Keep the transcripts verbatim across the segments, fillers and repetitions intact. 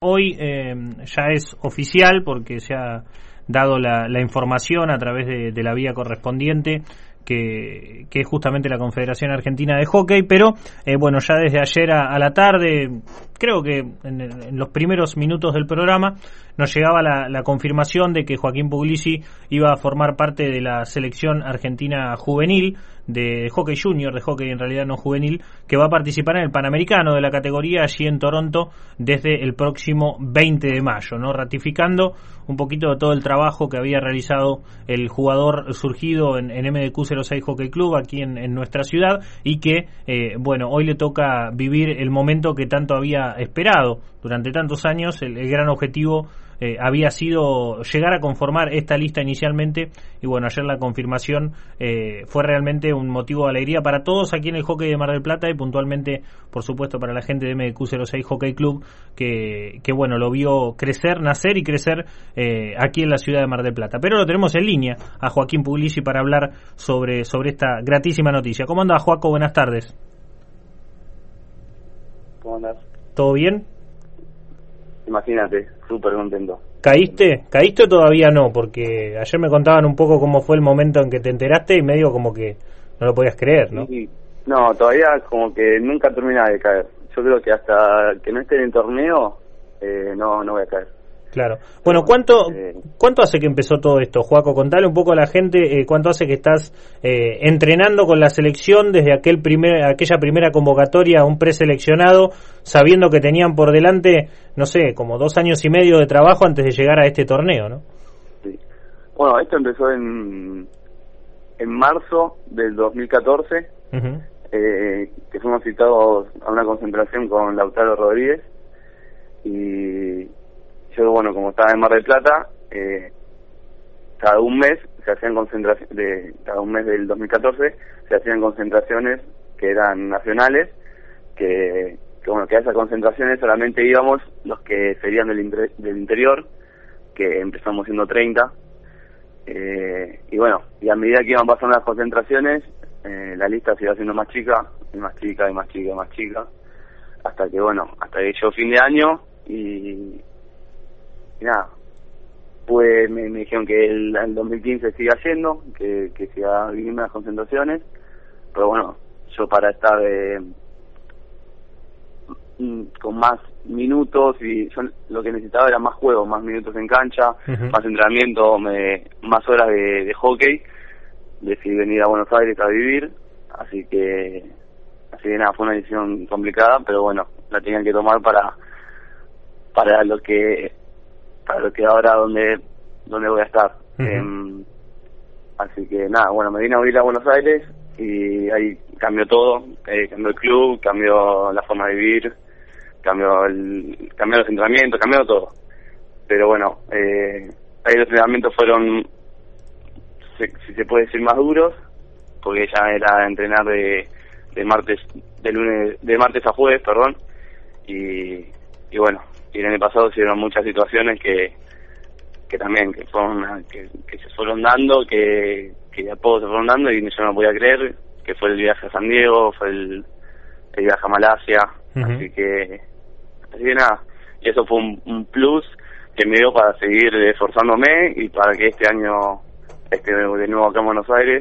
hoy eh, ya es oficial porque se ha dado la, la información a través de, de la vía correspondiente, que, que es justamente la Confederación Argentina de Hockey, pero eh, bueno, ya desde ayer a, a la tarde, creo que en, en los primeros minutos del programa, nos llegaba la, la confirmación de que Joaquín Puglisi iba a formar parte de la selección argentina juvenil, de hockey junior, de hockey en realidad no juvenil, que va a participar en el Panamericano de la categoría allí en Toronto desde el próximo veinte de mayo, ¿no? Ratificando un poquito de todo el trabajo que había realizado el jugador surgido en, en M D Q cero seis Hockey Club aquí en, en nuestra ciudad, y que, eh, bueno, hoy le toca vivir el momento que tanto había esperado durante tantos años. El, el gran objetivo Eh, había sido llegar a conformar esta lista inicialmente, y bueno, ayer la confirmación eh, fue realmente un motivo de alegría para todos aquí en el hockey de Mar del Plata, y puntualmente, por supuesto, para la gente de M D Q cero seis Hockey Club, que, que bueno, lo vio crecer, nacer y crecer eh, aquí en la ciudad de Mar del Plata. Pero lo tenemos en línea a Joaquín Puglisi para hablar sobre, sobre esta gratísima noticia. ¿Cómo anda, Joaco? Buenas tardes. ¿Cómo andás? ¿Todo bien? Imagínate, súper contento. ¿Caíste? ¿Caíste o todavía no? Porque ayer me contaban un poco cómo fue el momento en que te enteraste y medio como que no lo podías creer, ¿no? Sí, no, todavía como que nunca termina de caer. Yo creo que hasta que no esté en el torneo, eh, no, no voy a caer. Claro. Bueno, ¿cuánto eh, cuánto hace que empezó todo esto, Joaco? Contale un poco a la gente eh, cuánto hace que estás eh, entrenando con la selección desde aquel primer, aquella primera convocatoria a un preseleccionado, sabiendo que tenían por delante, no sé, como dos años y medio de trabajo antes de llegar a este torneo, ¿no? Sí. Bueno, esto empezó en, en marzo del dos mil catorce, uh-huh. eh, que fuimos citados a una concentración con Lautaro Rodríguez, y yo, bueno, como estaba en Mar del Plata, eh, cada un mes se hacían concentraciones, de cada un mes del dos mil catorce se hacían concentraciones que eran nacionales, que, que bueno, que a esas concentraciones solamente íbamos los que serían del, inter, del interior, que empezamos siendo treinta, eh, y bueno, y a medida que iban pasando las concentraciones, eh, la lista se iba haciendo más chica, y más chica, y más chica, y más chica, hasta que, bueno, hasta que llegó fin de año, y Y nada, pues me, me dijeron que el, el dos mil quince siga yendo, que, que siga viniendo las concentraciones, pero bueno, yo para estar eh, con más minutos, y yo lo que necesitaba era más juego, más minutos en cancha, uh-huh. más entrenamiento, me, más horas de, de hockey, decidí venir a Buenos Aires a vivir, así que, así que nada, fue una decisión complicada, pero bueno, la tenían que tomar para, para lo que... para lo que ahora donde donde voy a estar. Uh-huh. eh, así que nada, bueno, me vine a vivir a Buenos Aires y ahí cambió todo, eh, cambió el club, cambió la forma de vivir, cambió el cambió los entrenamientos, cambió todo. Pero bueno, eh, ahí los entrenamientos fueron, si, si se puede decir, más duros, porque ya era entrenar de, de martes de lunes de martes a jueves, perdón, y y bueno, y el año pasado se dieron muchas situaciones que que también que fueron que, que se fueron dando, que que de a poco se fueron dando, y yo no podía creer, que fue el viaje a San Diego, fue el, el viaje a Malasia, uh-huh. así que así que nada, y eso fue un, un plus que me dio para seguir esforzándome y para que este año este de nuevo acá en Buenos Aires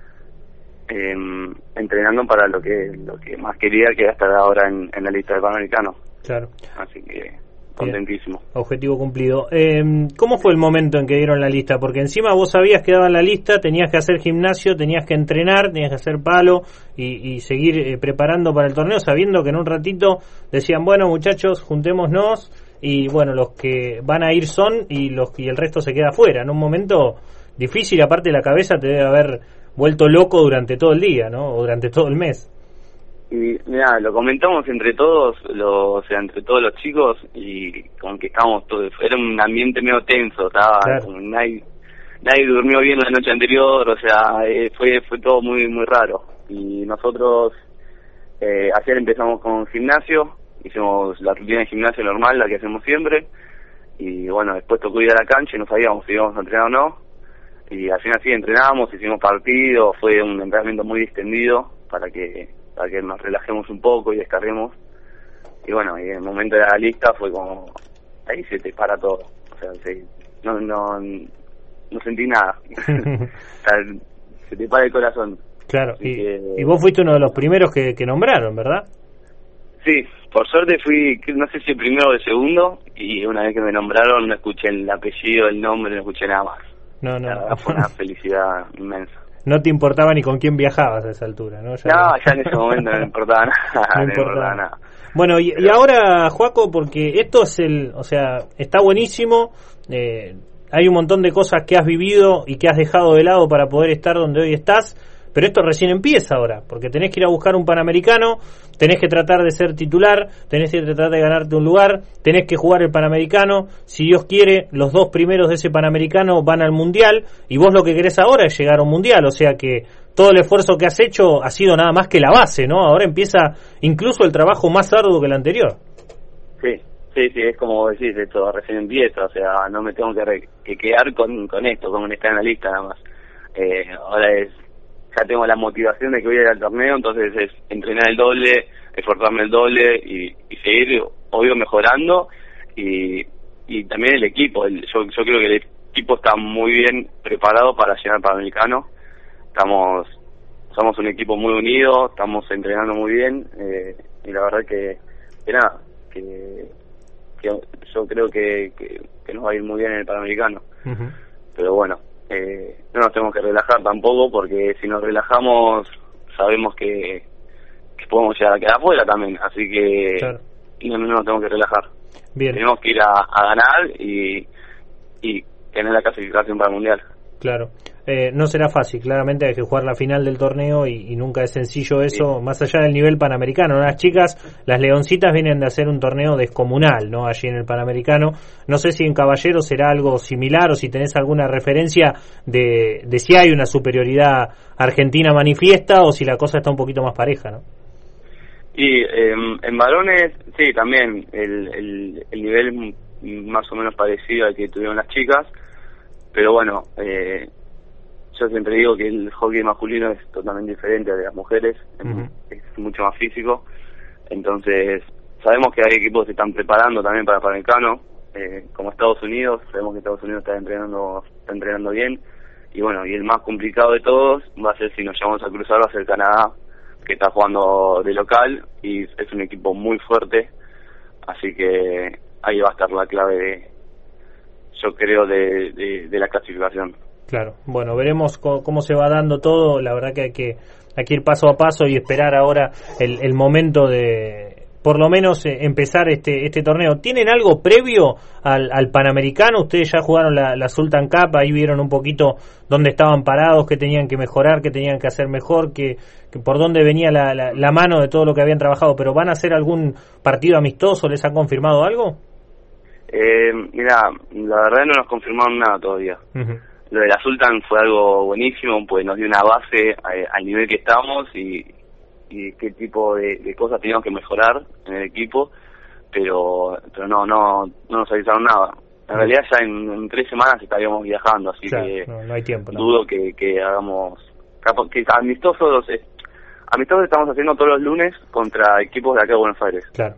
eh, entrenando para lo que lo que más quería, que era estar ahora en, en la lista del Panamericano. Claro. Así que contentísimo. Bien. Objetivo cumplido. Eh, ¿Cómo fue el momento en que dieron la lista? Porque encima vos sabías que daban la lista, tenías que hacer gimnasio, tenías que entrenar, tenías que hacer palo y, y seguir eh, preparando para el torneo, sabiendo que en un ratito decían, bueno, muchachos, juntémonos, y bueno, los que van a ir son, y los y el resto se queda afuera. En un momento difícil, aparte la cabeza te debe haber vuelto loco durante todo el día, ¿no? O durante todo el mes. Y mira, lo comentamos entre todos, lo, o sea, entre todos los chicos, y como que estábamos todos, era un ambiente medio tenso, estaba, claro. como nadie, nadie durmió bien la noche anterior, o sea, eh, fue fue todo muy muy raro. Y nosotros eh, ayer empezamos con gimnasio, hicimos la rutina de gimnasio normal, la que hacemos siempre, y bueno, después tocó ir a la cancha y no sabíamos si íbamos a entrenar o no, y al final sí entrenamos, hicimos partidos, fue un entrenamiento muy distendido para que para que nos relajemos un poco y descarguemos, y bueno, y en el momento de la lista fue como ahí se te para todo, o sea, se, no, no, no sentí nada, o sea, se te para el corazón. Claro, y, que, y vos fuiste uno de los primeros que, que nombraron, ¿verdad? Sí, por suerte fui, no sé si el primero o el segundo, y una vez que me nombraron no escuché el apellido, el nombre, no escuché nada más. No, no. La verdad fue una felicidad inmensa. No te importaba ni con quién viajabas a esa altura, ¿no? Ya no, no. ya en ese momento no me importaba nada. No, no importaba. me importaba nada. Bueno, y, y ahora, Joaco, porque esto es el, o sea, está buenísimo, eh, hay un montón de cosas que has vivido y que has dejado de lado para poder estar donde hoy estás, pero esto recién empieza ahora, porque tenés que ir a buscar un Panamericano, tenés que tratar de ser titular, tenés que tratar de ganarte un lugar, tenés que jugar el Panamericano, si Dios quiere, los dos primeros de ese Panamericano van al Mundial, y vos lo que querés ahora es llegar a un Mundial, o sea que todo el esfuerzo que has hecho ha sido nada más que la base, ¿no? Ahora empieza incluso el trabajo más arduo que el anterior. Sí, sí, sí, es como decís, esto recién empieza, o sea, no me tengo que, re- que quedar con, con esto, con estar en la lista nada más. Eh, ahora es, ya tengo la motivación de que voy a ir al torneo, entonces es entrenar el doble, esforzarme el doble y, y seguir, obvio, mejorando, y, y también el equipo, el, yo, yo creo que el equipo está muy bien preparado para llegar al Panamericano. Estamos, somos un equipo muy unido, estamos entrenando muy bien, eh, y la verdad que, que nada, que, que yo creo que, que, que nos va a ir muy bien en el Panamericano. Uh-huh. Pero bueno, eh, no nos tenemos que relajar tampoco, porque si nos relajamos sabemos que, que podemos llegar a quedar afuera también, así que claro. no, no nos tenemos que relajar. Bien. Tenemos que ir a, a ganar y, y tener la clasificación para el Mundial. Claro, eh, no será fácil, claramente hay que jugar la final del torneo y, y nunca es sencillo eso, sí. Más allá del nivel panamericano, ¿no? Las chicas, las leoncitas vienen de hacer un torneo descomunal, ¿no? Allí en el Panamericano, no sé si en Caballero será algo similar o si tenés alguna referencia de, de si hay una superioridad argentina manifiesta o si la cosa está un poquito más pareja, ¿no? Y eh, en varones, sí, también el, el, el nivel más o menos parecido al que tuvieron las chicas. Pero bueno, eh, yo siempre digo que el hockey masculino es totalmente diferente al de las mujeres, uh-huh. es, es mucho más físico, entonces sabemos que hay equipos que se están preparando también para el Panamericano, eh, como Estados Unidos, sabemos que Estados Unidos está entrenando está entrenando bien, y bueno, y el más complicado de todos va a ser, si nos llevamos a cruzar, va a ser Canadá, que está jugando de local, y es un equipo muy fuerte, así que ahí va a estar la clave de yo creo de, de, de la clasificación. Claro, bueno, veremos cómo, cómo se va dando todo, la verdad que hay que, hay que ir paso a paso y esperar ahora el, el momento de, por lo menos, eh, empezar este este torneo. ¿Tienen algo previo al, al Panamericano? Ustedes ya jugaron la, la Sultan Cup, ahí vieron un poquito dónde estaban parados, qué tenían que mejorar, qué tenían que hacer mejor, que, que por dónde venía la, la, la mano de todo lo que habían trabajado, pero ¿van a hacer algún partido amistoso? ¿Les han confirmado algo? Eh, mira, la verdad no nos confirmaron nada todavía. Uh-huh. Lo de la Sultan fue algo buenísimo, pues nos dio una base a, al nivel que estamos y, y qué tipo de, de cosas teníamos que mejorar en el equipo, pero pero no no no nos avisaron nada. En uh-huh. realidad ya en, en tres semanas estaríamos viajando, así claro, que no, no hay tiempo, no. Dudo que, que hagamos que amistosos eh, amistosos estamos haciendo todos los lunes contra equipos de acá de Buenos Aires. Claro.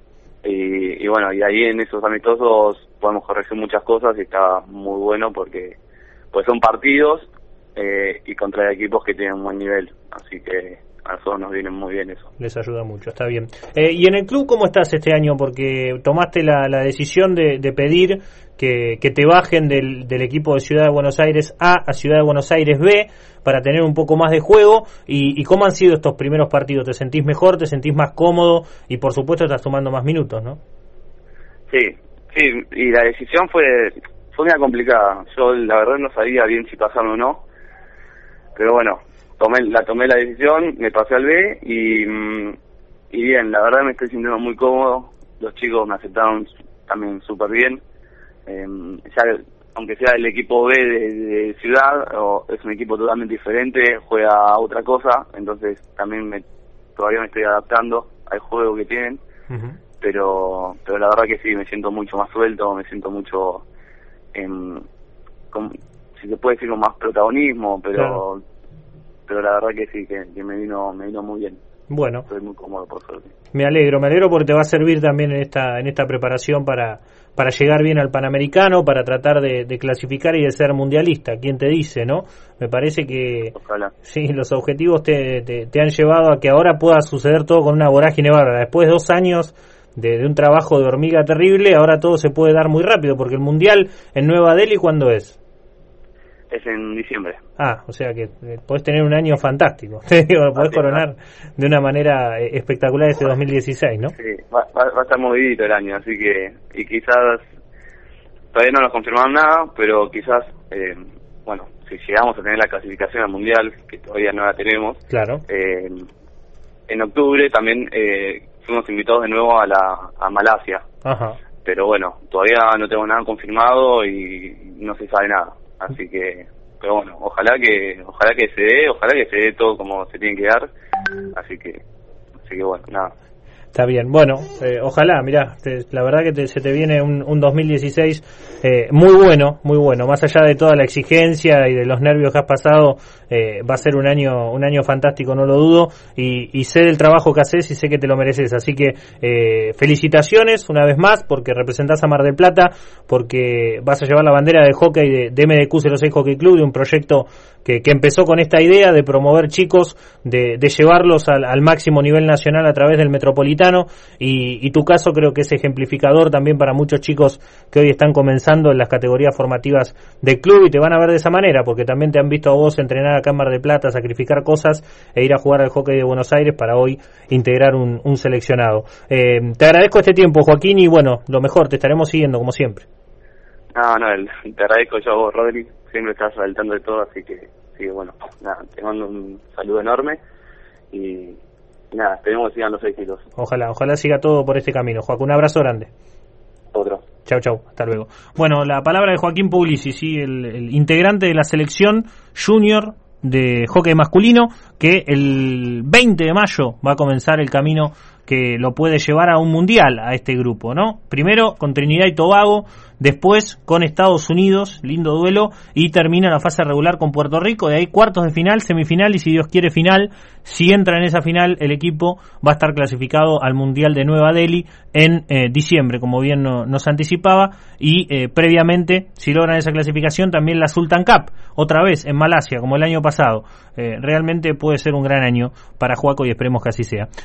Y, y bueno, y ahí en esos amistosos podemos corregir muchas cosas y está muy bueno porque pues son partidos eh, y contra equipos que tienen un buen nivel, así que a nosotros nos viene muy bien eso. Les ayuda mucho, está bien. Eh, ¿Y en el club cómo estás este año? Porque tomaste la, la decisión de, de pedir que, que te bajen del, del equipo de Ciudad de Buenos Aires A a Ciudad de Buenos Aires B para tener un poco más de juego. ¿Y, y cómo han sido estos primeros partidos? ¿Te sentís mejor? ¿Te sentís más cómodo? Y por supuesto estás tomando más minutos, ¿no? Sí, sí, y la decisión fue fue muy complicada. Yo la verdad no sabía bien si pasarme o no, pero bueno, tomé la tomé la decisión, me pasé al B y, y bien, la verdad me estoy sintiendo muy cómodo. Los chicos me aceptaron también súper bien. Eh, ya aunque sea el equipo B de, de Ciudad, o es un equipo totalmente diferente, juega a otra cosa, entonces también me, todavía me estoy adaptando al juego que tienen, uh-huh. pero pero la verdad que sí, me siento mucho más suelto, me siento mucho, en, con, si se puede decir, con más protagonismo, pero claro. pero la verdad que sí, que, que me vino me vino muy bien. Bueno. Estoy muy cómodo, por suerte. Me alegro, me alegro porque te va a servir también en esta en esta preparación para para llegar bien al Panamericano, para tratar de, de clasificar y de ser mundialista. ¿Quién te dice, no? Me parece que Ojalá. Sí, los objetivos te, te, te han llevado a que ahora pueda suceder todo con una vorágine bárbara. Después de dos años de, de un trabajo de hormiga terrible, ahora todo se puede dar muy rápido, porque el Mundial en Nueva Delhi, ¿cuándo es? Es en diciembre. Ah, o sea que eh, podés tener un año fantástico. Lo podés coronar de una manera eh, espectacular este dos mil dieciséis, ¿no? Sí, va, va, va a estar movidito el año, así que, y quizás, todavía no nos confirmaron nada, pero quizás, eh, bueno, si llegamos a tener la clasificación al Mundial, que todavía no la tenemos, claro. eh, en octubre también eh, fuimos invitados de nuevo a la a Malasia. Ajá. Pero bueno, todavía no tengo nada confirmado y no se sabe nada. Así que, pero bueno, ojalá que ojalá que se dé, ojalá que se dé todo como se tiene que dar. Así que, así que bueno, nada. Está bien, bueno, eh, ojalá, mirá, te, la verdad que te, se te viene un, un dos mil dieciséis eh, muy bueno, muy bueno, más allá de toda la exigencia y de los nervios que has pasado, eh, va a ser un año un año fantástico, no lo dudo, y, y sé del trabajo que haces y sé que te lo mereces, así que eh, felicitaciones una vez más, porque representás a Mar del Plata, porque vas a llevar la bandera de hockey de, de M D Q cero seis Hockey Club, de un proyecto que, que empezó con esta idea de promover chicos, de, de llevarlos al, al máximo nivel nacional a través del Metropolitano. Y, y tu caso creo que es ejemplificador también para muchos chicos que hoy están comenzando en las categorías formativas del club y te van a ver de esa manera, porque también te han visto a vos entrenar acá en Mar del Plata, sacrificar cosas e ir a jugar al hockey de Buenos Aires para hoy integrar un, un seleccionado. Eh, te agradezco este tiempo, Joaquín, y bueno, lo mejor, te estaremos siguiendo como siempre. No, no, el, te agradezco yo a vos, Rodri, siempre estás saltando de todo, así que, así que bueno, nada, te mando un saludo enorme y nada, esperemos que sigan los éxitos. Ojalá, ojalá siga todo por este camino. Joaquín, un abrazo grande. Otro. Chau, chau, hasta luego. Bueno, la palabra de Joaquín Puglisi, sí, el, el integrante de la selección junior de hockey masculino, que el veinte de mayo va a comenzar el camino que lo puede llevar a un mundial a este grupo, ¿no? Primero con Trinidad y Tobago, después con Estados Unidos, lindo duelo, y termina la fase regular con Puerto Rico, de ahí cuartos de final, semifinal y si Dios quiere final. Si entra en esa final, el equipo va a estar clasificado al Mundial de Nueva Delhi en eh, diciembre, como bien no, nos anticipaba, y eh, previamente, si logran esa clasificación, también la Sultan Cup, otra vez en Malasia, como el año pasado. Eh, realmente puede ser un gran año para Joaco y esperemos que así sea.